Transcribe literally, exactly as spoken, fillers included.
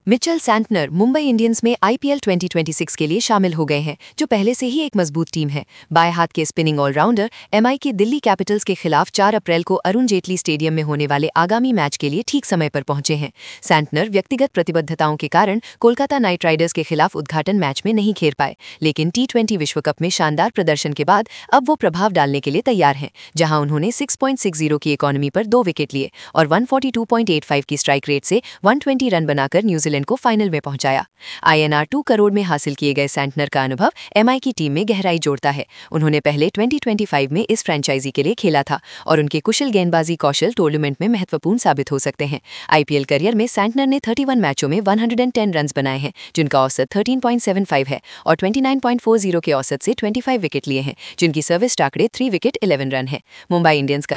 Mitchell Santner Mumbai Indians में IPL twenty twenty six के लिए शामिल हो गए हैं, जो पहले से ही एक मजबूत टीम है। बाएं हाथ के स्पिनिंग ऑलराउंडर एमआई की दिल्ली कैपिटल्स के खिलाफ चार अप्रैल को अरुण जेटली स्टेडियम में होने वाले आगामी मैच के लिए ठीक समय पर पहुंचे हैं। सैंटनर व्यक्तिगत प्रतिबद्धताओं के कारण कोलकाता नाइट राइडर्स के खिलाफ उद्घाटन मैच में नहीं खेल पाए, लेकिन टी ट्वेंटी विश्व कप में शानदार प्रदर्शन के बाद अब वो प्रभाव डालने के लिए तैयार हैं, जहां उन्होंने छह पॉइंट छह शून्य की इकोनॉमी पर दो विकेट लिए और एक सौ बयालीस पॉइंट पचासी की स्ट्राइक रेट से एक सौ बीस रन बनाकर न्यूजीलैंड को फाइनल में पहुंचाया। आईएनआर दो करोड़ में हासिल किए गए सैंटनर का अनुभव एमआई की टीम में गहराई जोड़ता है। उन्होंने पहले ट्वेंटी ट्वेंटी फाइव में इस फ्रेंचाइजी के लिए खेला था और उनके कुशल गेंदबाजी कौशल टूर्नामेंट में महत्वपूर्ण साबित हो सकते हैं। आईपीएल करियर में सैंटनर ने इकतीस मैचों में एक सौ दस रन बनाए हैं, जिनका औसत तेरह पॉइंट सात पाँच है, और उनतीस पॉइंट चार शून्य के औसत से पच्चीस विकेट लिए हैं, जिनकी सर्विस आंकड़े तीन विकेट ग्यारह रन है। मुंबई इंडियंस का